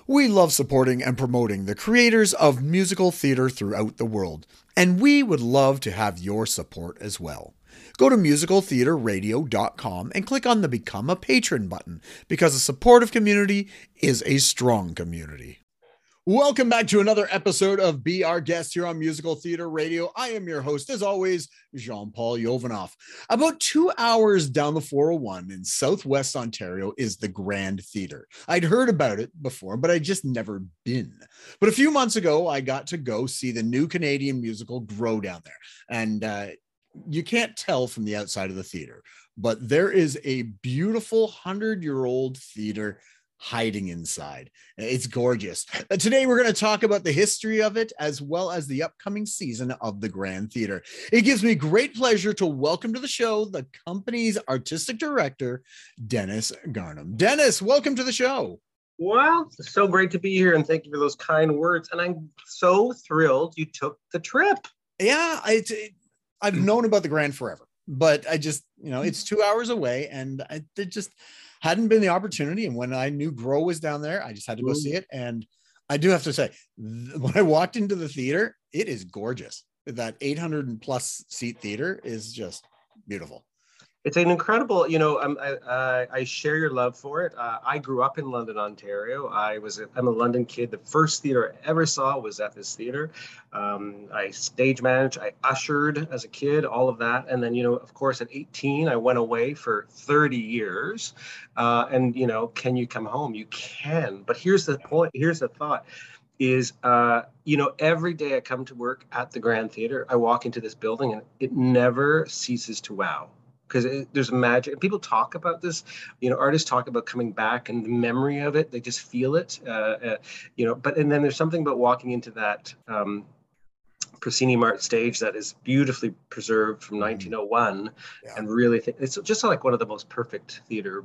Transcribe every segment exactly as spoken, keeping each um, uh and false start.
We love supporting and promoting the creators of musical theater throughout the world, and we would love to have your support as well. Go to musical theater radio dot com and click on the Become a Patron button because a supportive community is a strong community. Welcome back to another episode of Be Our Guest here on Musical Theater Radio. I am your host, as always, Jean-Paul Yovanov. About two hours down the four oh one in Southwest Ontario is the Grand Theatre. I'd heard about it before, but I'd just never been. But a few months ago, I got to go see the new Canadian musical grow down there. And uh, you can't tell from the outside of the theater, but there is a beautiful hundred-year-old theater hiding inside. It's gorgeous. Today we're going to talk about the history of it as well as the upcoming season of the Grand Theatre. It gives me great pleasure to welcome to the show the company's artistic director, Dennis Garnham. Dennis, welcome to the show. Well, it's so great to be here, and thank you for those kind words. And I'm so thrilled you took the trip. Yeah, it, it, I've known about the Grand forever, but I just, you know, it's two hours away, and I it just hadn't been the opportunity. And when I knew Grow was down there, I just had to go see it. And I do have to say, th- when I walked into the theater, it is gorgeous. That eight hundred plus seat theater is just beautiful. It's an incredible, you know, I'm, I, I, I share your love for it. Uh, I grew up in London, Ontario. I was, a, I'm a London kid. The first theater I ever saw was at this theater. Um, I stage managed, I ushered as a kid, all of that. And then, you know, of course, at eighteen, I went away for thirty years. Uh, and, you know, can you come home? You can. But here's the point, here's the thought. is, uh, you know, every day I come to work at the Grand Theatre, I walk into this building and it never ceases to wow. Because there's magic. And people talk about this, you know, artists talk about coming back and the memory of it. They just feel it, uh, uh, you know, but, and then there's something about walking into that um, Prosceni Mart stage that is beautifully preserved from nineteen oh one. Yeah. And really, th- it's just like one of the most perfect theater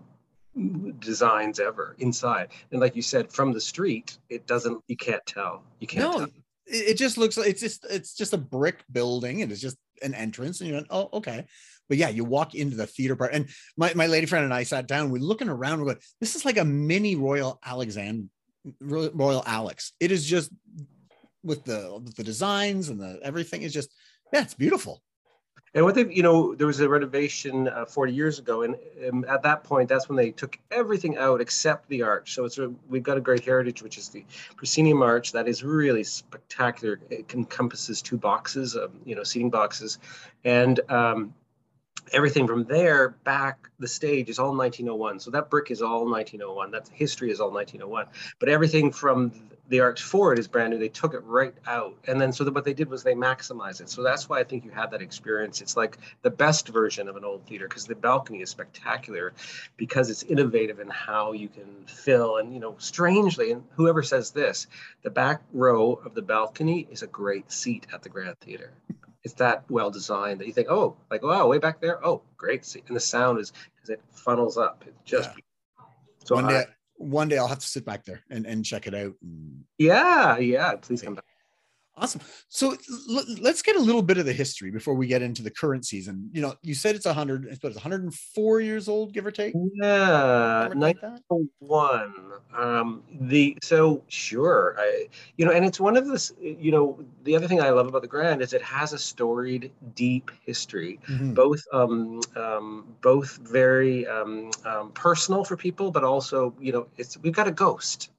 designs ever inside. And like you said, from the street, it doesn't, you can't tell. You can't no, tell. It just looks like it's just, it's just a brick building and it's just an entrance and you're like, oh, okay. But yeah, you walk into the theater part, and my, my lady friend and I sat down, we're looking around, we're going, this is like a mini Royal Alexander, Royal Alex. It is just with the, with the designs and the, everything is just, yeah, it's beautiful. And what they, you know, there was a renovation uh, forty years ago, and um, at that point, that's when they took everything out except the arch. So it's a, we've got a great heritage, which is the proscenium arch that is really spectacular. It encompasses two boxes, of, you know, seating boxes, and um, everything from there back the stage is all nineteen oh one. So that brick is all nineteen oh one. That history is all nineteen oh one. But everything from the arch forward is brand new. They took it right out. And then so that what they did was they maximized it. So that's why I think you had that experience. It's like the best version of an old theater because the balcony is spectacular because it's innovative in how you can fill. And, you know, strangely, and whoever says this, the back row of the balcony is a great seat at the Grand Theatre. It's that well designed that you think, oh, like, wow, way back there. Oh, great. See, and the sound is because it funnels up. It's just yeah. so one day, I, one day I'll have to sit back there and, and check it out. And... Yeah, yeah. Please come back. Awesome. So l- let's get a little bit of the history before we get into the current season. You know, you said it's one hundred, it's one hundred four years old, give or take. Yeah, nineteen oh one. Um, the so sure, I you know, and it's one of the you know the other thing I love about the Grand is it has a storied, deep history, mm-hmm. both um, um, both very um, um, personal for people, but also you know it's we've got a ghost.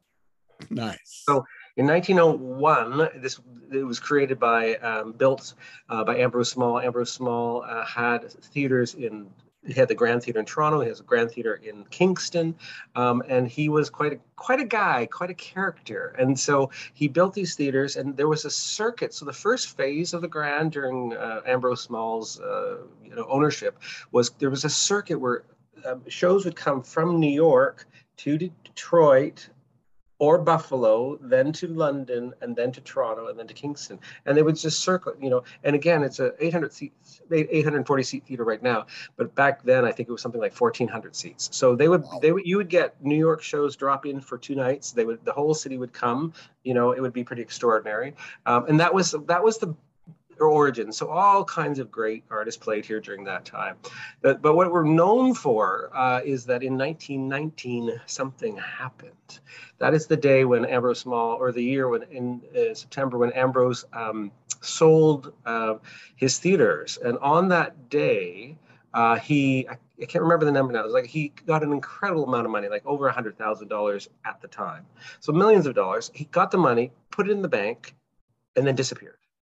Nice. So. In nineteen oh one, this it was created by, um, built uh, by Ambrose Small. Ambrose Small uh, had theaters in, he had the Grand Theatre in Toronto, he has a Grand Theatre in Kingston, um, and he was quite a, quite a guy, quite a character. And so he built these theaters, and there was a circuit. So the first phase of the Grand during uh, Ambrose Small's uh, you know, ownership was, there was a circuit where uh, shows would come from New York to Detroit, or Buffalo, then to London, and then to Toronto, and then to Kingston. And they would just circle, you know, and again, it's a eight hundred seat, eight hundred forty seat theater right now. But back then, I think it was something like fourteen hundred seats. So they would, they would, you would get New York shows drop in for two nights. They would, the whole city would come, you know, it would be pretty extraordinary. Um, and that was, that was the their origins. So all kinds of great artists played here during that time. But, but what we're known for uh, is that in nineteen nineteen, something happened. That is the day when Ambrose Small, or the year when in uh, September, when Ambrose um, sold uh, his theaters. And on that day, uh, he, I, I can't remember the number now, it was like he got an incredible amount of money, like over one hundred thousand dollars at the time. So millions of dollars. He got the money, put it in the bank, and then disappeared.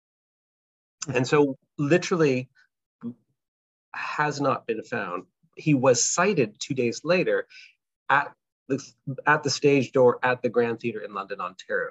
And so literally has not been found. He was sighted two days later at the, at the stage door at the Grand Theatre in London, Ontario.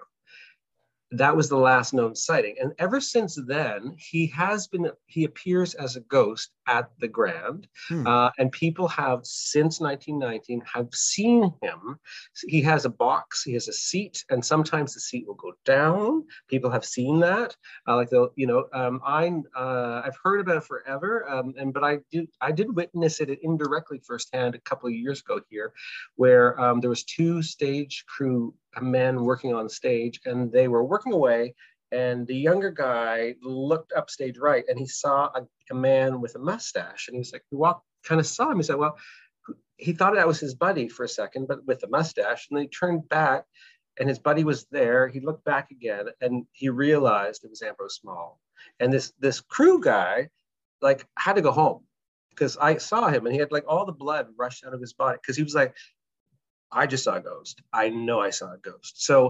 That was the last known sighting. And ever since then, he has been, he appears as a ghost at the Grand. Hmm. Uh, and people have, since nineteen nineteen, have seen him. He has a box, he has a seat, and sometimes the seat will go down. People have seen that. Uh, like, they'll, you know, um, I, uh, I've heard about it forever, um, and but I did, I did witness it indirectly firsthand a couple of years ago here, where um, there was two stage crew men working on stage, and they were working away, and the younger guy looked up stage right, and he saw a, a man with a mustache, and he was like, he walked, kind of saw him, he said, well, he thought that was his buddy for a second, but with a mustache, and then he turned back, and his buddy was there. He looked back again, and he realized it was Ambrose Small. And this this crew guy, like, had to go home, because I saw him, and he had, like, all the blood rushed out of his body, because he was like, I just saw a ghost. I know I saw a ghost. So,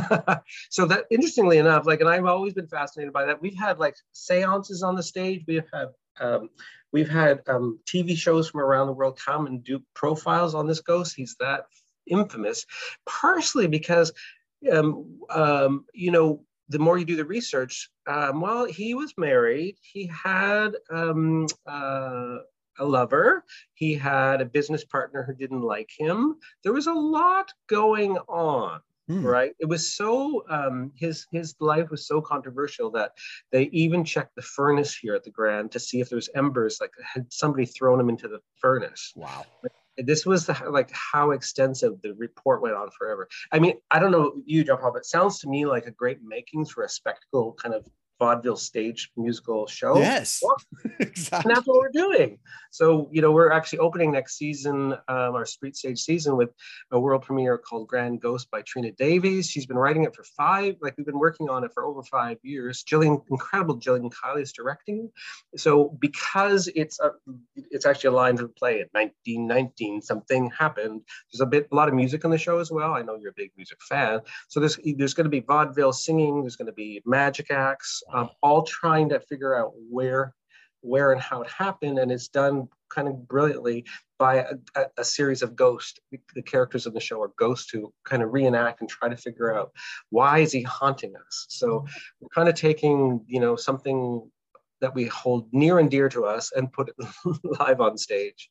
so that, interestingly enough, like, and I've always been fascinated by that. We've had like seances on the stage. We've had, um, we've had um, T V shows from around the world come and do profiles on this ghost. He's that infamous, partially because, um, um, you know, the more you do the research, um, well, he was married. He had, um, uh, a lover. He had a business partner who didn't like him. There was a lot going on, mm. right? It was so, um, his, his life was so controversial that they even checked the furnace here at the Grand to see if there was embers, like had somebody thrown him into the furnace. Wow. This was the, like how extensive the report went on forever. I mean, I don't know you, John Paul, but it sounds to me like a great makings for a spectacle kind of vaudeville stage musical show. Yes, well, exactly. And that's what we're doing. So, you know, we're actually opening next season, um, our street stage season, with a world premiere called Grand Ghost by Trina Davies. She's been writing it for five, like we've been working on it for over five years. Jillian, incredible Jillian Kiley is directing. So because it's a, it's actually a line to the play in nineteen nineteen, something happened. There's a bit, a lot of music on the show as well. I know you're a big music fan. So there's, there's going to be vaudeville singing. There's going to be magic acts. Um, all trying to figure out where, where and how it happened, and it's done kind of brilliantly by a, a, a series of ghosts. The characters in the show are ghosts who kind of reenact and try to figure out why is he haunting us. So we're kind of taking, you know, something that we hold near and dear to us and put it live on stage.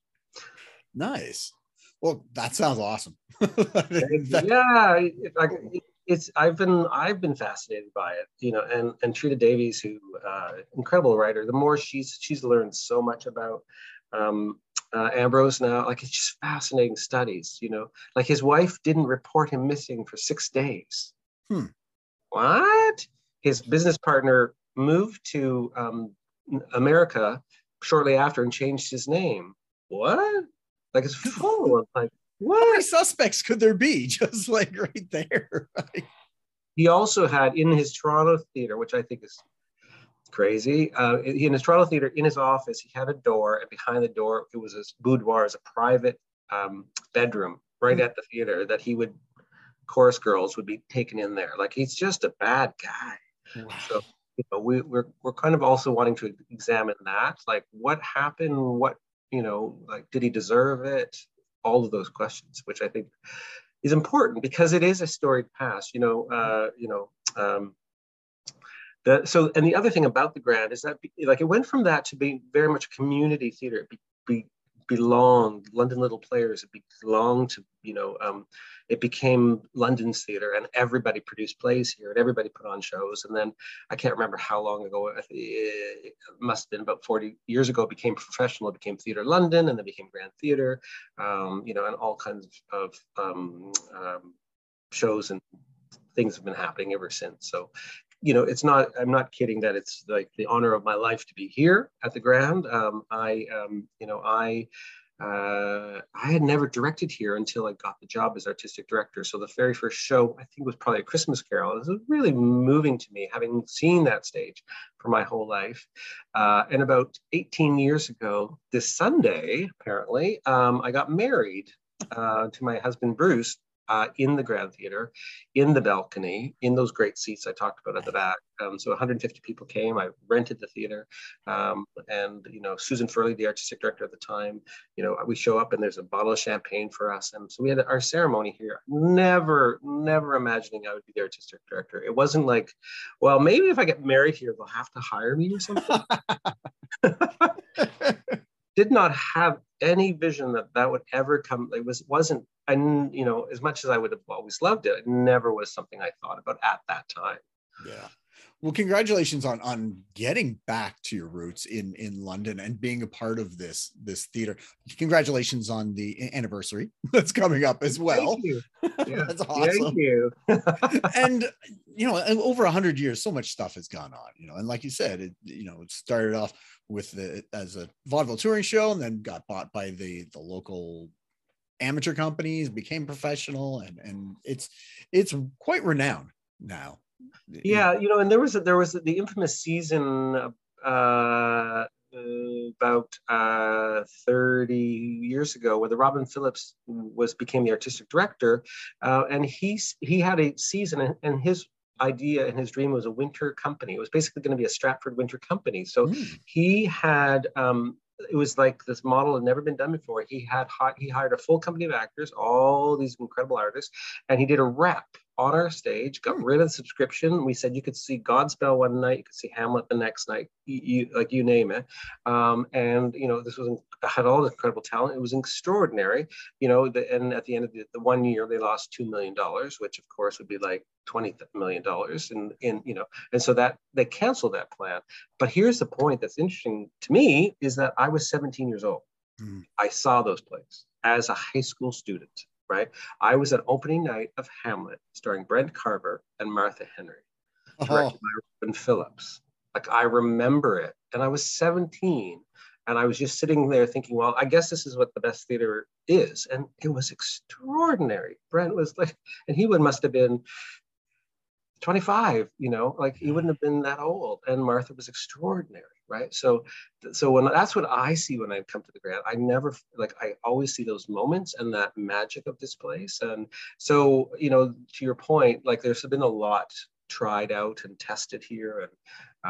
Nice. Well, that sounds awesome. Yeah, it, like, it, it's I've been I've been fascinated by it, you know, and and Trina Davies, who uh, incredible writer. The more she's she's learned so much about um, uh, Ambrose now, like it's just fascinating studies, you know. Like his wife didn't report him missing for six days. Hmm. What? His business partner moved to um, America shortly after and changed his name. What? Like it's full. Like what? How many suspects could there be? Just like right there. Right? He also had in his Toronto theater, which I think is crazy. Uh, in his Toronto theater, in his office, he had a door, and behind the door, it was his boudoir, as a private um, bedroom right mm-hmm. at the theater that he would, chorus girls would be taken in there. Like he's just a bad guy. Wow. So you know, we, we're we're kind of also wanting to examine that, like what happened, what you know, like did he deserve it? All of those questions, which I think is important because it is a storied past. You know, uh, you know. Um, The, so, and the other thing about the Grand is that, like, it went from that to being very much community theater. It be, be, belonged, London Little Players, it belonged to, you know, um, it became London's theater, and everybody produced plays here, and everybody put on shows. And then I can't remember how long ago, it must have been about forty years ago, it became professional, it became Theatre London, and then became Grand Theatre, um, you know, and all kinds of, of um, um, shows and things have been happening ever since. So you know, it's not, I'm not kidding that it's like the honor of my life to be here at the Grand. Um, I, um, you know, I, uh, I had never directed here until I got the job as artistic director. So the very first show, I think, was probably A Christmas Carol. It was really moving to me, having seen that stage for my whole life. Uh, and about eighteen years ago, this Sunday, apparently, um, I got married uh, to my husband, Bruce, uh, in the Grand Theatre, in the balcony, in those great seats I talked about at the back. Um, so one hundred fifty people came. I rented the theater, um, and you know, Susan Furley, the artistic director at the time, you know, we show up and there's a bottle of champagne for us, and so we had our ceremony here. Never, never imagining I would be the artistic director. It wasn't like, well, maybe if I get married here, they'll have to hire me or something. Did not have any vision that that would ever come. It was wasn't, and you know, as much as I would have always loved it, it never was something I thought about at that time. Yeah. Well, congratulations on on getting back to your roots in in London and being a part of this this theater. Congratulations on the anniversary that's coming up as well. Thank you. Yeah. That's awesome. Thank you. And you know, over a hundred years, so much stuff has gone on. You know, and like you said, it you know, it started off with the as a vaudeville touring show, and then got bought by the the local amateur companies, became professional, and and it's it's quite renowned now. Yeah, you know, and there was a, there was the infamous season uh, about uh, thirty years ago where the Robin Phillips was became the artistic director, uh, and he he had a season, and, and his idea and his dream was a winter company. It was basically going to be a Stratford winter company. So mm. he had. Um, It was like this model had never been done before. He had he hired a full company of actors, all these incredible artists, and he did a rep on our stage, got rid of the subscription. We said you could see Godspell one night, you could see Hamlet the next night, you, you, like you name it. Um, and, you know, this was had all this incredible talent. It was extraordinary, you know, the, and at the end of the, the one year, they lost two million dollars, which of course would be like twenty million dollars. And, in, you know, and so that they canceled that plan. But here's the point that's interesting to me is that I was seventeen years old. Mm. I saw those plays as a high school student. Right, I was at opening night of Hamlet, starring Brent Carver and Martha Henry, directed oh. by Robin Phillips. Like I remember it, and I was seventeen, and I was just sitting there thinking, well, I guess this is what the best theater is, and it was extraordinary. Brent was like, and he would must have been twenty-five, you know, like he wouldn't have been that old, and Martha was extraordinary. Right. So, so when that's what I see when I come to the Grand, I never like I always see those moments and that magic of this place. And so, you know, to your point, like there's been a lot tried out and tested here. And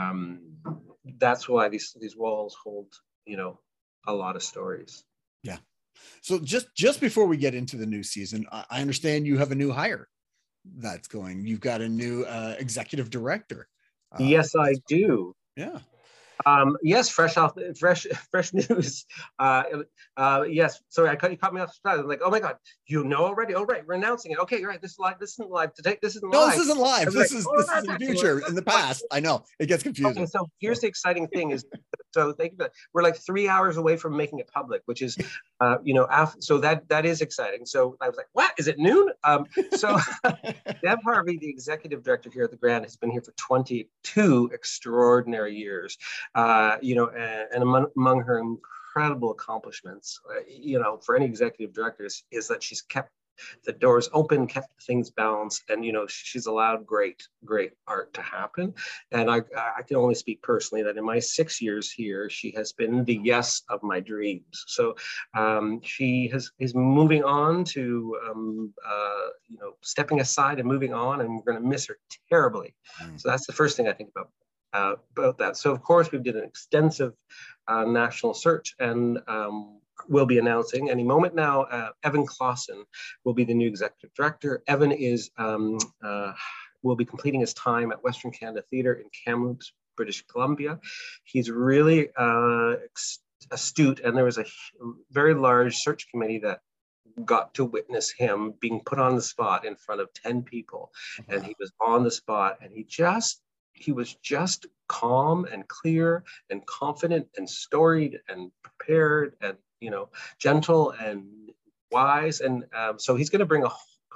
um, that's why these these walls hold, you know, a lot of stories. Yeah. So just just before we get into the new season, I understand you have a new hire that's going. You've got a new uh, executive director. Uh, yes, I do. Yeah. Um, yes, fresh off, fresh, fresh news. Uh, uh, yes, sorry, I caught you caught me off the I'm like, oh my God, you know already? Oh right, we're announcing it. Okay, you're right. This is live. This isn't live today. This isn't no, live. No, this isn't live. This like, is oh, this is in the future, in the past. I know it gets confusing. Okay, so here's the exciting thing is, so thank you. We're like three hours away from making it public, which is, uh, you know, after, so that that is exciting. So I was like, what is it noon? Um, so Deb Harvey, the executive director here at the Grand, has been here for twenty-two extraordinary years. Uh, you know, and, and among, among her incredible accomplishments, uh, you know, for any executive directors, is that she's kept the doors open, kept things balanced, and you know, she's allowed great, great art to happen. And I, I can only speak personally that in my six years here, she has been the yes of my dreams. So um, she has is moving on to, um, uh, you know, stepping aside and moving on, and we're going to miss her terribly. Mm. So that's the first thing I think about. Uh, about that. So of course we did an extensive uh, national search, and um, we'll be announcing any moment now. Uh, Evan Clausen will be the new executive director. Evan is um, uh, will be completing his time at Western Canada Theatre in Kamloops, British Columbia. He's really uh, astute, and there was a very large search committee that got to witness him being put on the spot in front of ten people, wow. And he was on the spot, and he just He was just calm and clear and confident and storied and prepared and, you know, gentle and wise. And um, so he's going to bring a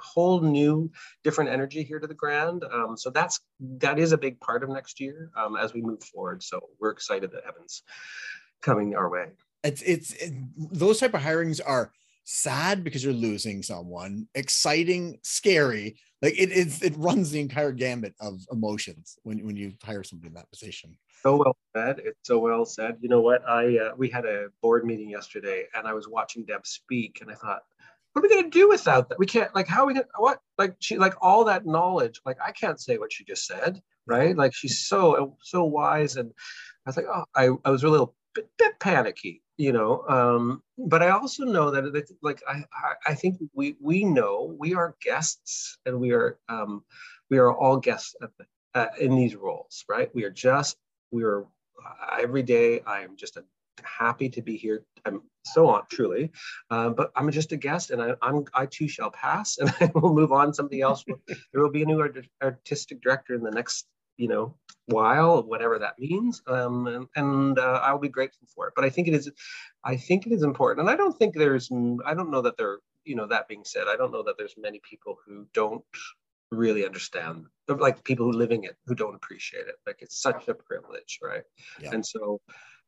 whole new different energy here to the Grand. Um, so that's that is a big part of next year um, as we move forward. So we're excited that Evan's coming our way. It's it's it, those type of hirings are sad because you're losing someone, exciting, scary. Like it is, it runs the entire gambit of emotions when when you hire somebody in that position. So well said. It's so well said. You know what? I uh, we had a board meeting yesterday, and I was watching Deb speak, and I thought, what are we going to do without that? We can't. Like, how are we going? What? Like she, like all that knowledge. Like I can't say what she just said, right? Like she's so so wise, and I was like, oh, I I was a little bit, bit panicky, you know. Um, but I also know that it, like I I think we we know we are guests, and we are um we are all guests at the, uh, in these roles, right? We are just we are uh, every day. I am just a, happy to be here. I'm so on, truly, uh, but I'm just a guest, and I, I'm I too shall pass, and I will move on. Somebody else will. There will be a new art, artistic director in the next, you know, while, whatever that means, um, and, and uh, I'll be grateful for it. But I think it is, I think it is important, and I don't think there's, I don't know that there, you know, that being said, I don't know that there's many people who don't really understand, like people who are living it who don't appreciate it. Like it's such a privilege, right? Yeah. And so,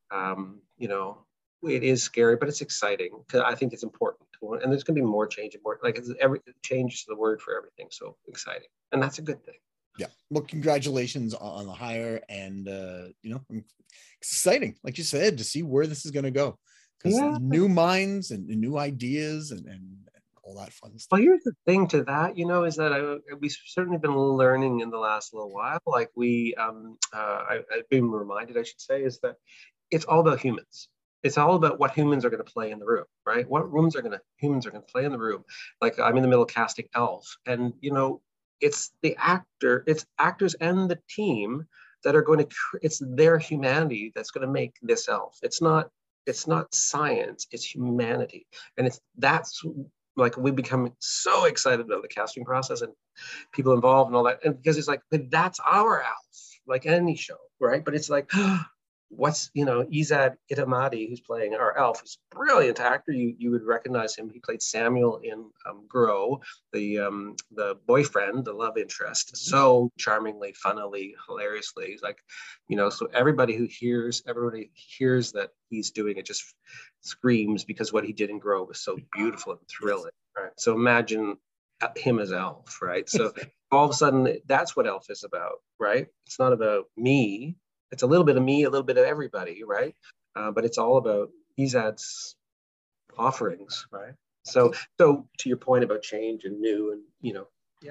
um, you know, it is scary, but it's exciting because I think it's important. And there's going to be more change and more, like it's every change is the word for everything. So exciting, and that's a good thing. Yeah. Well, congratulations on the hire, and uh, you know, exciting, like you said, to see where this is going to go. Because yeah. new minds and, and new ideas and, and all that fun stuff. Well, here's the thing to that, you know, is that I, we've certainly been learning in the last little while. Like we, um, uh, I, I've been reminded, I should say, is that it's all about humans. It's all about what humans are going to play in the room, right? What rooms are going to humans are going to play in the room. Like I'm in the middle of casting Elf, and you know, it's the actor, it's actors and the team that are going to. It's their humanity that's going to make this Elf. It's not. It's not science. It's humanity, and it's that's. Like we become so excited about the casting process and people involved and all that, and because it's like that's our Elf, like any show, right? But it's like, what's you know, Izad Itamadi, who's playing our Elf, is a brilliant actor. You you would recognize him. He played Samuel in um, Grow, the um, the boyfriend, the love interest, so charmingly, funnily, hilariously. He's like, you know, so everybody who hears, everybody hears that he's doing it just screams because what he did in Grow was so beautiful and thrilling, right? So imagine him as Elf, right? So all of a sudden, that's what Elf is about, right? It's not about me. It's a little bit of me, a little bit of everybody, right? Uh, but it's all about Izad's offerings, right? So, so to your point about change and new, and you know, yeah.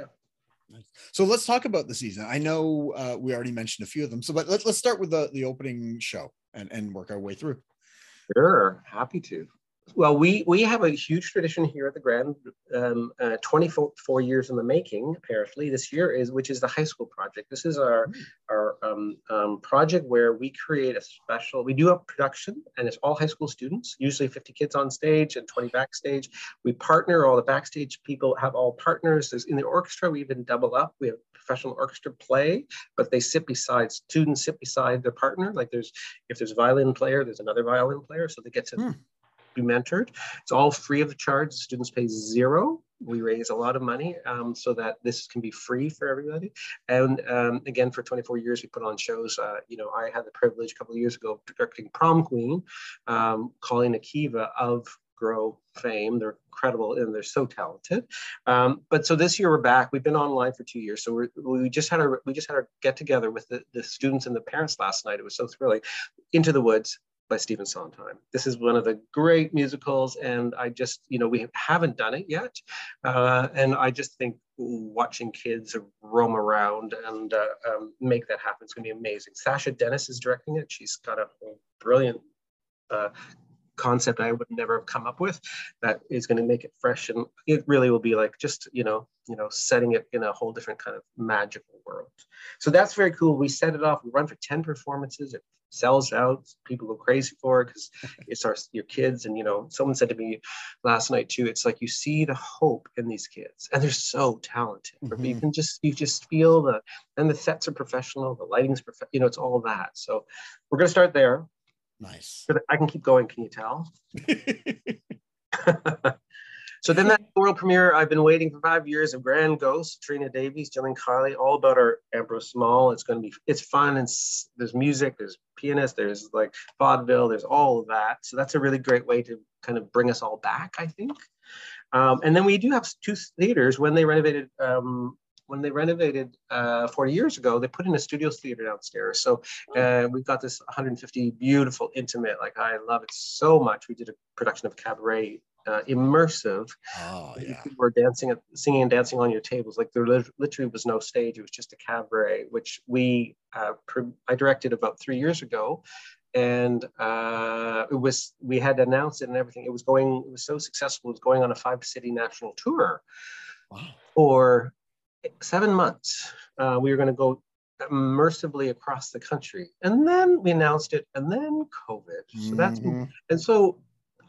So let's talk about the season. I know uh, we already mentioned a few of them. So, but let's let's start with the the opening show and and work our way through. Sure, happy to. Well, we we have a huge tradition here at the Grand, um, uh, twenty-four years in the making. Apparently, this year is which is the high school project. This is our our um, um, project where we create a special. We do a production, and it's all high school students, usually fifty kids on stage and twenty backstage. We partner all the backstage people have all partners. There's in the orchestra. We even double up. We have professional orchestra play, but they sit beside students sit beside their partner. Like there's if there's a violin player, there's another violin player, so they get to. Hmm. Be mentored. It's all free of charge. Students pay zero. We raise a lot of money um, so that this can be free for everybody. And um, again, for twenty-four years, we put on shows. Uh, you know, I had the privilege a couple of years ago of directing Prom Queen, um, Colleen Akiva of Grow fame. They're incredible and they're so talented. Um, but so this year we're back. We've been online for two years. So we're, we just had our we just had our get together with the, the students and the parents last night. It was so thrilling. Into the Woods by Stephen Sondheim. This is one of the great musicals, and I just, you know, we haven't done it yet. Uh, and I just think watching kids roam around and uh, um, make that happen is going to be amazing. Sasha Dennis is directing it. She's got a brilliant uh, concept I would never have come up with that is going to make it fresh, and it really will be like just, you know, you know, setting it in a whole different kind of magical world. So that's very cool. We set it off. We run for ten performances. It sells out. People go crazy for it because it's our your kids. And you know, someone said to me last night too, it's like you see the hope in these kids, and they're so talented. Mm-hmm. You can just you just feel the and the sets are professional, the lighting's perfect. You know, it's all that. So we're gonna start there. Nice. I can keep going. Can you tell? So then that world premiere, I've been waiting for five years of Grand Ghost, Trina Davies, Jillian Kiley, all about our Ambrose Small. It's going to be, it's fun. And there's music, there's pianists, there's like vaudeville, there's all of that. So that's a really great way to kind of bring us all back, I think. Um, and then we do have two theaters. When they renovated, um, when they renovated uh, forty years ago, they put in a studio theater downstairs. So uh, we've got this one hundred fifty beautiful, intimate, like I love it so much. We did a production of Cabaret, uh, immersive. Oh, yeah. People were dancing, singing and dancing on your tables. Like there literally was no stage. It was just a cabaret, which we, uh, I directed about three years ago. And uh, it was, we had announced it and everything. It was going, it was so successful. It was going on a five city national tour. Wow. For seven months. Uh, we were going to go immersively across the country. And then we announced it, and then COVID. So that's, mm-hmm. and so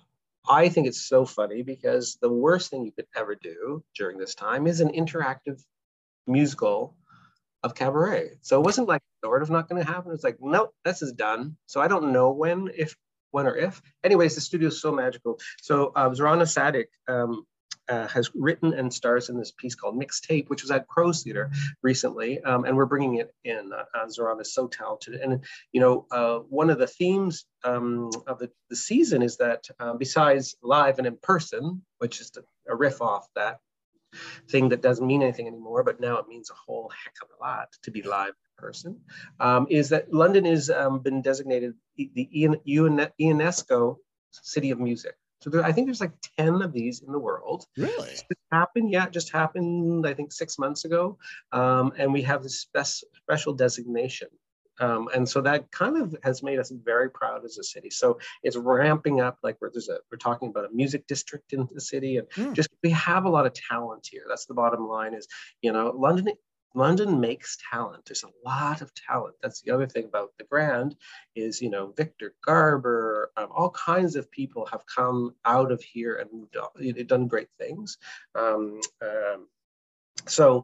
I think it's so funny because the worst thing you could ever do during this time is an interactive musical of Cabaret. So it wasn't like sort of not going to happen. It's like, nope, this is done. So I don't know when, if, when or if. Anyways, the studio is so magical. So uh, Zorana Sadik um, uh, has written and stars in this piece called Mixtape, which was at Crow's Theatre recently. Um, and we're bringing it in. Uh, uh, Zorana is so talented. And, you know, uh, one of the themes um, of the, the season is that uh, besides live and in person, which is a riff off that thing that doesn't mean anything anymore, but now it means a whole heck of a lot to be live in person, um, is that London has um, been designated the UNESCO City of Music. So there, I think there's like ten of these in the world. Really? It happened, yeah, it just happened, I think, six months ago. Um, and we have this spe- special designation. Um, and so that kind of has made us very proud as a city. So it's ramping up, like where there's a, we're talking about a music district in the city, and mm. just, we have a lot of talent here. That's the bottom line is, you know, London, London makes talent. There's a lot of talent. That's the other thing about the Grand is, you know, Victor Garber, um, all kinds of people have come out of here and done great things. Um, um, so,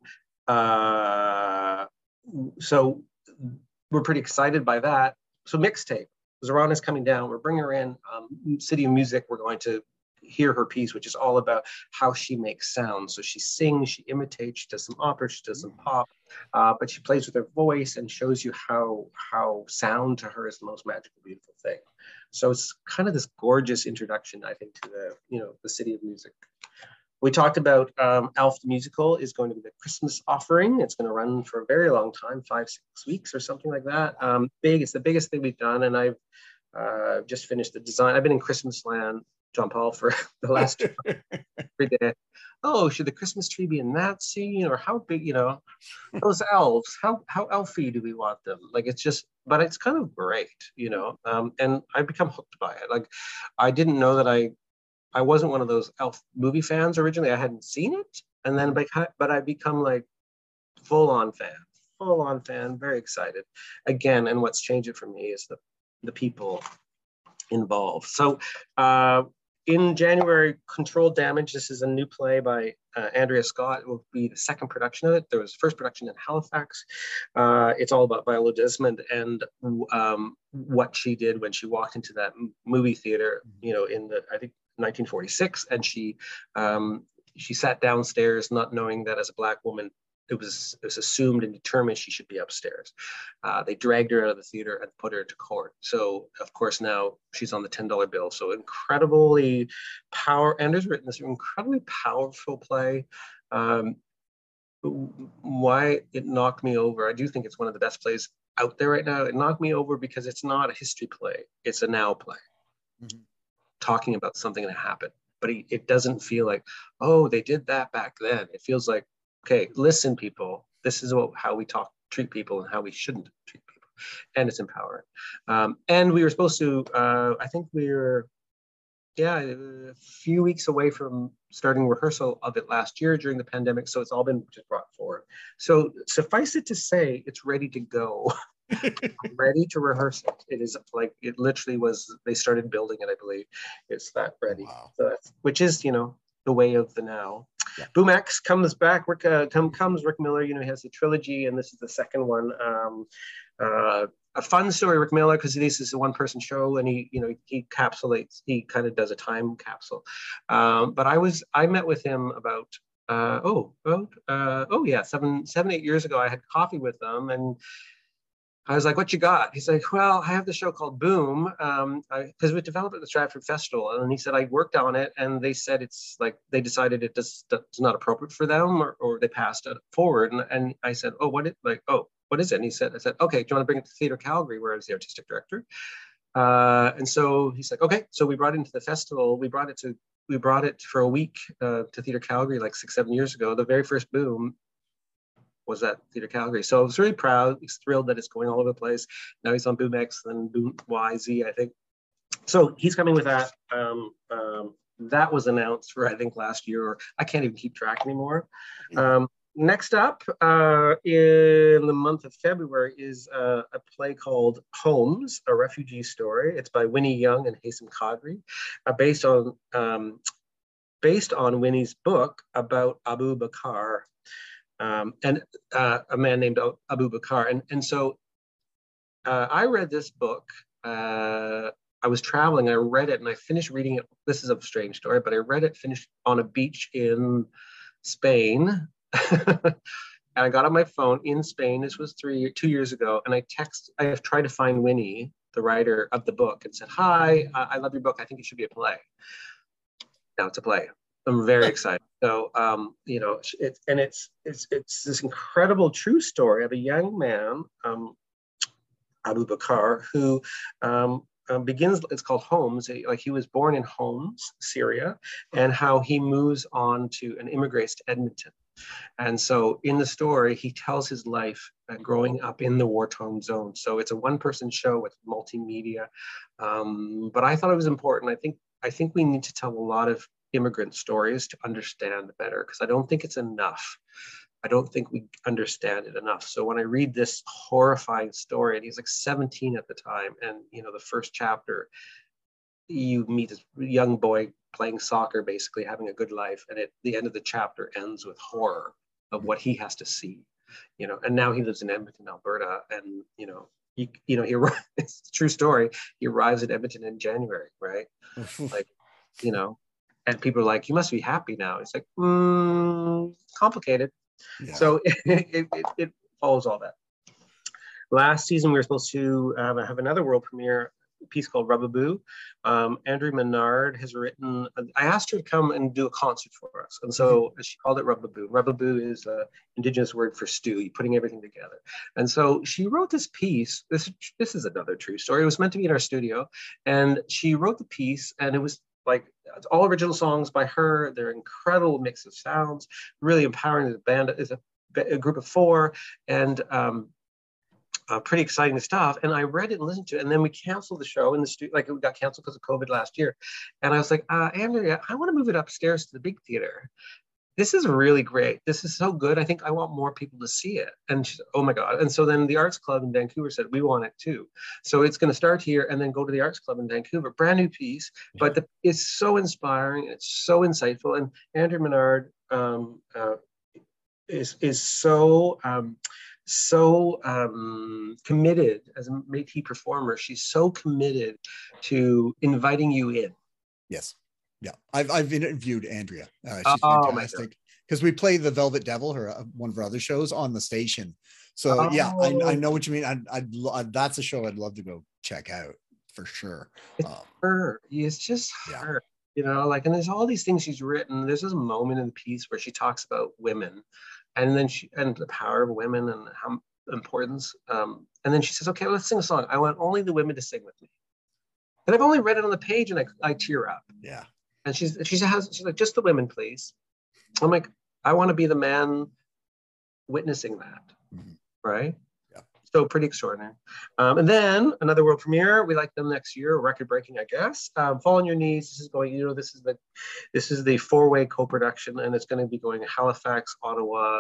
uh, so, we're pretty excited by that. So Mixtape, Zorana's coming down. We're bringing her in. Um, City of Music, we're going to hear her piece, which is all about how she makes sound. So she sings, she imitates, she does some opera, she does some pop, uh, but she plays with her voice and shows you how, how sound to her is the most magical, beautiful thing. So it's kind of this gorgeous introduction, I think, to the, you know, the City of Music. We talked about um, Elf the Musical is going to be the Christmas offering. It's going to run for a very long time, five, six weeks or something like that. Um, big, it's the biggest thing we've done. And I've uh, just finished the design. I've been in Christmas land, John Paul, for the last every day. Oh, should the Christmas tree be in that scene? Or how big, you know, those elves, how, how elfy do we want them? Like, it's just, but it's kind of great, you know, um, and I've become hooked by it. Like, I didn't know that I, I wasn't one of those elf movie fans originally. I hadn't seen it. And then, but I become like full on fan, full on fan, very excited again. And what's changed it for me is the, the people involved. So uh, in January, Controlled Damage, this is a new play by uh, Andrea Scott. It will be the second production of it. There was the first production in Halifax. Uh, it's all about Viola Desmond and um, what she did when she walked into that movie theater, you know, in the, I think, nineteen forty-six, and she um, she sat downstairs not knowing that as a Black woman it was it was assumed and determined she should be upstairs. Uh, they dragged her out of the theater and put her into court. So of course now she's on the ten dollar bill. So incredibly power. Anders written this incredibly powerful play. Um, why it knocked me over? I do think it's one of the best plays out there right now. It knocked me over because it's not a history play; it's a now play. Mm-hmm. Talking about something that happened, but it, it doesn't feel like, oh, they did that back then. It feels like, okay, listen, people, this is what, how we talk, treat people and how we shouldn't treat people. And it's empowering. Um, and we were supposed to, uh, I think we were, yeah, a few weeks away from starting rehearsal of it last year during the pandemic. So it's all been just brought forward. So suffice it to say, it's ready to go. Ready to rehearse it. It is like, it literally was, they started building it, I believe. It's that ready. Wow. So that's, which is, you know, the way of the now. Yeah. Boom X comes back, Rick, uh, come, comes Rick Miller, you know, he has the trilogy, and this is the second one. Um, uh, a fun story, Rick Miller, because this is a one-person show, and he, you know, he capsulates, he kind of does a time capsule. Um, but I was, I met with him about, uh, oh, oh, uh, oh yeah, seven, seven, eight years ago. I had coffee with them, and I was like, "What you got?" He's like, "Well, I have the show called Boom, um, because we developed at the Stratford Festival." And he said, "I worked on it, and they said it's like they decided it just it's not appropriate for them, or, or they passed it forward." And, and I said, "Oh, what it like? Oh, what is it?" And he said, "I said, okay, do you want to bring it to Theatre Calgary, where I was the artistic director?" Uh, and so he's like, "Okay." So we brought it into the festival. We brought it to we brought it for a week uh, to Theatre Calgary, like six, seven years ago. The very first Boom was at Theatre Calgary. So I was really proud, he's thrilled that it's going all over the place. Now he's on Boom X, then Boom Y Z, I think. So he's coming with that. Um, um, that was announced for, I think, last year, or I can't even keep track anymore. Um, next up uh, in the month of February is uh, a play called Homes, a refugee story. It's by Winnie Young and Haysam Kadri, uh, based on um, based on Winnie's book about Abu Bakr, Um, and uh, a man named Abu Bakr. And, and so uh, I read this book. Uh, I was traveling, I read it, and I finished reading it. This is a strange story, but I read it, finished on a beach in Spain. And I got on my phone in Spain. This was three, two years ago. And I text, I have tried to find Winnie, the writer of the book, and said, "Hi, I love your book. I think it should be a play." Now it's a play. I'm very excited. So, um, you know, it's and it's it's it's this incredible true story of a young man, um, Abu Bakr, who um, um, begins. It's called Homs. Like he was born in Homs, Syria, and how he moves on to and immigrates to Edmonton. And so, in the story, he tells his life uh, growing up in the war-torn zone. So it's a one-person show with multimedia. Um, but I thought it was important. I think I think we need to tell a lot of immigrant stories to understand better, because I don't think it's enough. I don't think we understand it enough. So when I read this horrifying story, and he's like seventeen at the time, and you know, the first chapter, you meet this young boy playing soccer, basically having a good life, and at the end of the chapter ends with horror of what he has to see, you know. And now he lives in Edmonton, Alberta, and you know, he, you know, he it's a true story. He arrives at Edmonton in January, right? Like, you know. And people are like, "You must be happy now." It's like, mm, complicated. Yeah. So it, it, it, it follows all that. Last season, we were supposed to um, have another world premiere piece called Rubaboo. Um, Andrew Menard has written, I asked her to come and do a concert for us. And so mm-hmm. she called it Rubaboo. Rubaboo is an indigenous word for stew, you're putting everything together. And so she wrote this piece. This, this is another true story. It was meant to be in our studio. And she wrote the piece, and it was like all original songs by her. They're an incredible mix of sounds, really empowering. The band is a, a group of four, and um, uh, pretty exciting stuff. And I read it and listened to it, and then we canceled the show in the studio. Like, it got canceled because of COVID last year. And I was like, uh, Andrea, I want to move it upstairs to the big theater. This is really great. This is so good. I think I want more people to see it. And she said, oh my God. And so then the Arts Club in Vancouver said, we want it too. So it's going to start here and then go to the Arts Club in Vancouver. Brand new piece, but the, it's so inspiring. It's so insightful. And Andrew Menard um, uh, is, is so, um, so um, committed as a Métis performer. She's so committed to inviting you in. Yes. Yeah, I've I've interviewed Andrea. Uh, she's oh, fantastic, because we play the Velvet Devil, her uh, one of her other shows, on the station. So oh. yeah, I, I know what you mean. I'd, I'd, I'd that's a show I'd love to go check out for sure. It's um, her. It's just yeah. her. You know, like, and there's all these things she's written. There's this moment in the piece where she talks about women, and then she and the power of women and how importance. Um, and then she says, "Okay, let's sing a song. I want only the women to sing with me." And I've only read it on the page, and I, I tear up. Yeah. And she's she has she's like, just the women, please. I'm like, I want to be the man witnessing that, mm-hmm. right? Yeah. So pretty extraordinary. Um, and then another world premiere. We like them next year, record breaking, I guess. Um, Fall on Your Knees. This is going. You know, this is the this is the four way co-production, and it's going to be going Halifax, Ottawa,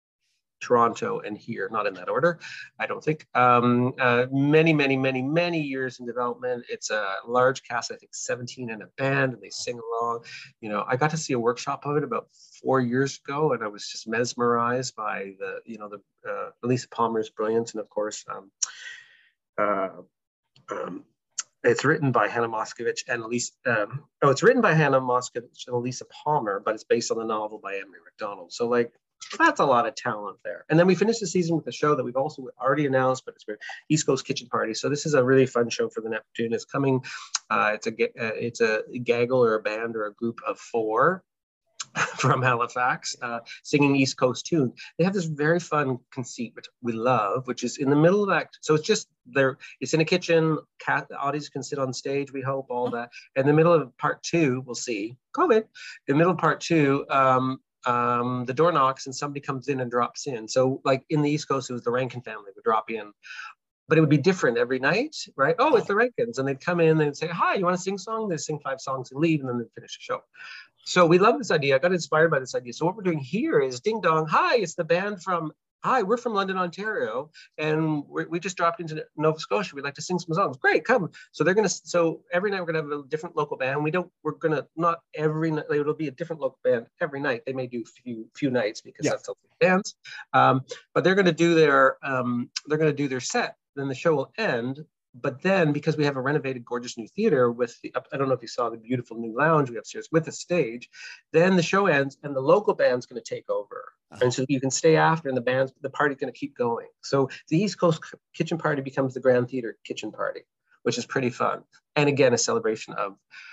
Toronto, and here, not in that order, I don't think. Um, uh, many, many, many, many years in development. It's a large cast, I think seventeen in a band, and they sing along. You know, I got to see a workshop of it about four years ago, and I was just mesmerized by the, you know, the uh, Elisa Palmer's brilliance, and of course, um, uh, um, it's written by Hannah Moscovich and Elise. Um, oh, it's written by Hannah Moscovich and Elisa Palmer, but it's based on the novel by Emery McDonald. So like, that's a lot of talent there. And then we finished the season with a show that we've also already announced, but it's East Coast Kitchen Party. So this is a really fun show for the Neptune. It's coming. Uh, it's a uh, it's a gaggle or a band or a group of four from Halifax, uh, singing East Coast tunes. They have this very fun conceit, which we love, which is in the middle of that. So it's just there. It's in a kitchen. Cat, the audience can sit on stage. We hope all that. In the middle of part two, we'll see COVID. In the middle of part two, um, um, the door knocks and somebody comes in and drops in. So like in the East Coast, it was the Rankin family would drop in. But it would be different every night, right? Oh, it's the Rankins. And they'd come in and they'd say, hi, you want to sing a song? They'd sing five songs and leave, and then they'd finish the show. So we love this idea. I got inspired by this idea. So what we're doing here is ding dong. Hi, it's the band from, hi, we're from London, Ontario. And we're, we just dropped into Nova Scotia. We'd like to sing some songs. Great, come. So they're going to, so every night we're going to have a different local band. We don't, we're going to, not every night, it'll be a different local band every night. They may do a few, few nights because yeah. that's how they dance. Um, but they're going to do their, um, they're going to do their set. Then the show will end. But then, because we have a renovated, gorgeous new theater with, the, I don't know if you saw the beautiful new lounge we have upstairs with a stage, then the show ends and the local band's going to take over. Uh-huh. And so you can stay after and the band's, the party's going to keep going. So the East Coast Kitchen Party becomes the Grand Theater Kitchen Party, which is pretty fun. And again, a celebration of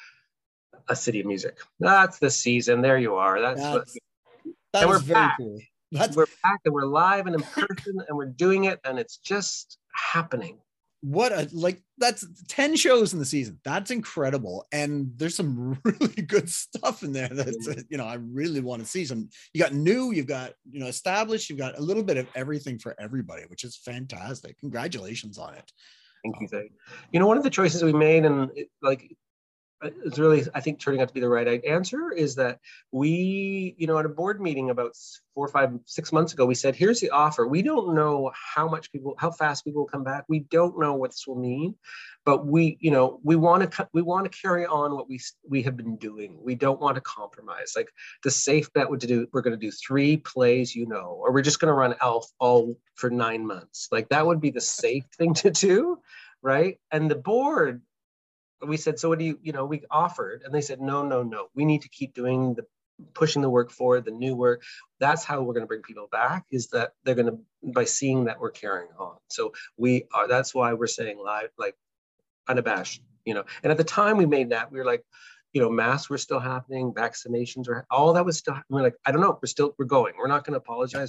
a city of music. That's the season. There you are. That's, That's what, that and is we're very back. cool. That's... We're back and we're live and in person and we're doing it and it's just happening. What a, like, that's ten shows in the season. That's incredible. And there's some really good stuff in there that, you know, I really want to see some. You got new, you've got, you know, established, you've got a little bit of everything for everybody, which is fantastic. Congratulations on it. Thank you. Um, you know, one of the choices we made, and it, like, it's really, I think, turning out to be the right answer, is that we, you know, at a board meeting about four, five, six months ago, we said, here's the offer. We don't know how much people, how fast people will come back. We don't know what this will mean, but we, you know, we want to, we want to carry on what we, we have been doing. We don't want to compromise. Like the safe bet would to do, we're going to do three plays, you know, or we're just going to run Elf all for nine months. Like that would be the safe thing to do. Right. And the board, we said, so what do you, you know, we offered, and they said, no, no, no, we need to keep doing the, pushing the work forward, the new work. That's how we're going to bring people back, is that they're going to, by seeing that we're carrying on. So we are, that's why we're saying live, like unabashed, you know, and at the time we made that, we were like, you know, masks were still happening, vaccinations were, all that was still, we're like, I don't know, we're still, we're going, we're not going to apologize.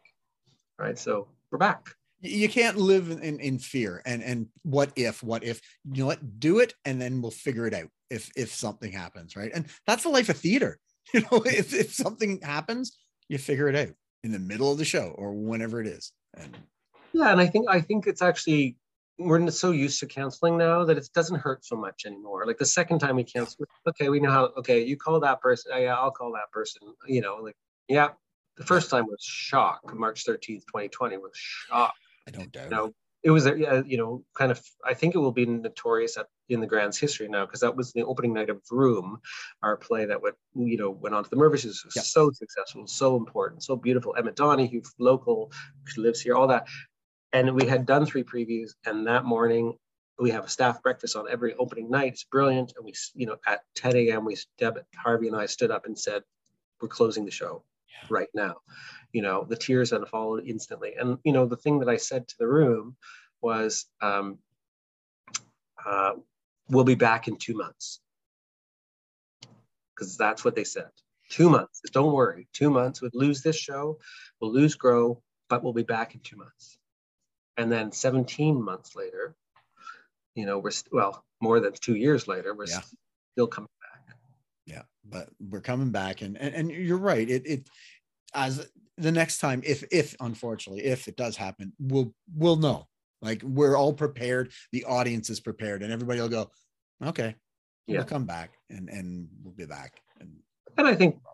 Right. So we're back. You can't live in, in fear and, and what if, what if, you know what, do it. And then we'll figure it out if, if something happens. Right. And that's the life of theater. You know, if, if something happens, you figure it out in the middle of the show or whenever it is. And yeah. And I think, I think it's actually, we're so used to canceling now that it doesn't hurt so much anymore. Like the second time we canceled, okay, we know how, okay, you call that person. Oh, yeah, I'll call that person, you know, like, yeah. The first time was shock. March thirteenth, twenty twenty was shock. I don't doubt. You know, it was, uh, you know, kind of, I think it will be notorious at, in the Grand's history now, because that was the opening night of Vroom, our play that went, you know, went on to the Mirvishes. Was yep. so successful, so important, so beautiful. Emmett Donahue, local, she lives here, all that. And we had done three previews, and that morning we have a staff breakfast on every opening night. It's brilliant. And we, you know, at ten a.m., we, Deb, Harvey and I stood up and said, we're closing the show yeah. right now. You know, the tears had followed instantly. And, you know, the thing that I said to the room was, um, uh, we'll be back in two months. Because that's what they said. Two months. Don't worry. Two months. We'll lose this show. We'll lose Grow, but we'll be back in two months. And then seventeen months later, you know, we're, well, more than two years later, we're yeah. still coming back. Yeah, but we're coming back. And, and, and you're right. It, it, as the next time, if, if unfortunately, if it does happen, we'll, we'll know, like we're all prepared. The audience is prepared and everybody will go, okay, yeah. we'll come back and, and we'll be back. And, and I think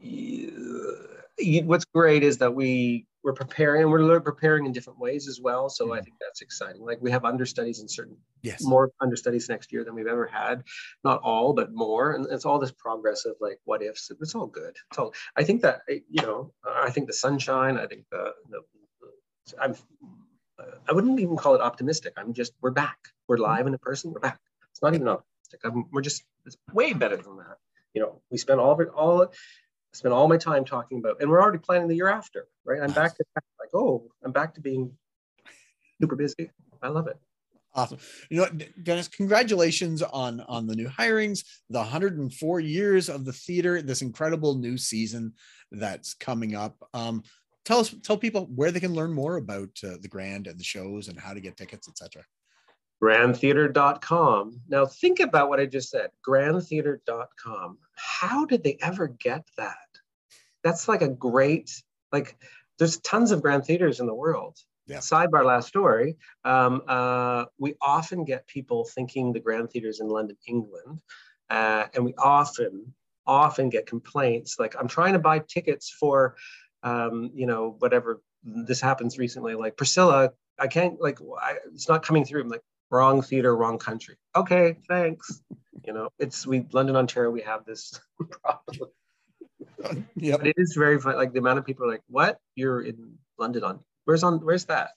uh, what's great is that we, we're preparing and we're preparing in different ways as well. So mm-hmm. I think that's exciting. Like we have understudies in certain, yes, more understudies next year than we've ever had. Not all, but more. And it's all this progress of like what ifs. It's all good. It's all. I think that you know. I think the sunshine. I think the. the I'm. I wouldn't even call it optimistic. I'm just, we're back. We're live in a person. We're back. It's not even optimistic. I'm, we're just, it's way better than that. You know, we spent all of it, all, spent all my time talking about, and we're already planning the year after, right? I'm back to like, oh, I'm back to being super busy. I love it. Awesome. You know, Dennis, congratulations on, on the new hirings, the one hundred four years of the theater, this incredible new season that's coming up. Um, tell us, tell people where they can learn more about uh, the Grand and the shows and how to get tickets, et cetera. grand theater dot com. Now think about what I just said, grand theater dot com. How did they ever get that? That's like a great, like there's tons of Grand Theaters in the world. Yeah. Sidebar last story. Um, uh, we often get people thinking the Grand Theaters in London, England. Uh, and we often, often get complaints like, I'm trying to buy tickets for, um, you know, whatever, this happens recently, like Priscilla, I can't, like, I, it's not coming through. I'm like, wrong theater, wrong country. Okay, thanks. You know, it's, we, London, Ontario, we have this problem. Yeah, but it is very fun. Like the amount of people are like, what? You're in London on, where's on, where's that?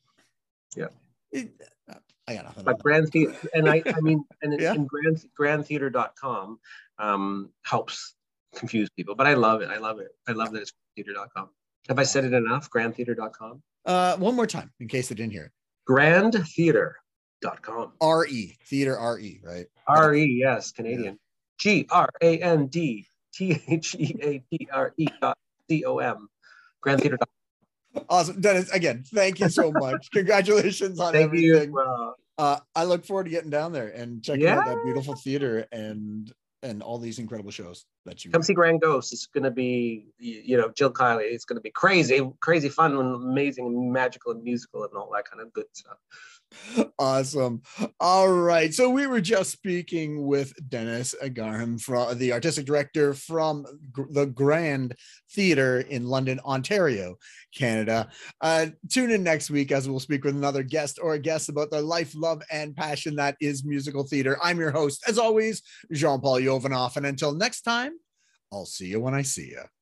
Yeah. It, I got nothing. But Grand Theater, and I, I mean, and yeah. in grand, grand theater dot com um, helps confuse people, but I love it. I love it. I love that it's grand theater dot com. Have I said it enough? grand theater dot com? Uh, one more time, in case they didn't hear it. grand theater dot com. R E, theater R E, right? R E, yes, Canadian. G R A N D T H E A T R E dot C O M. grand theater dot com. Awesome. Dennis, again, thank you so much. Congratulations on thank everything. You, uh, uh, I look forward to getting down there and checking yeah. out that beautiful theater and and all these incredible shows that you come see Grand Ghost. It's going to be, you know, Jill Kiley. It's going to be crazy, crazy fun and amazing and magical and musical and all that kind of good stuff. Awesome. All right. So we were just speaking with Dennis Garham, from the artistic director from the Grand Theater in London, Ontario, Canada. Uh, tune in next week as we'll speak with another guest or a guest about their life, love, and passion that is musical theater. I'm your host, as always, Jean-Paul Jovanoff. And until next time, I'll see you when I see you.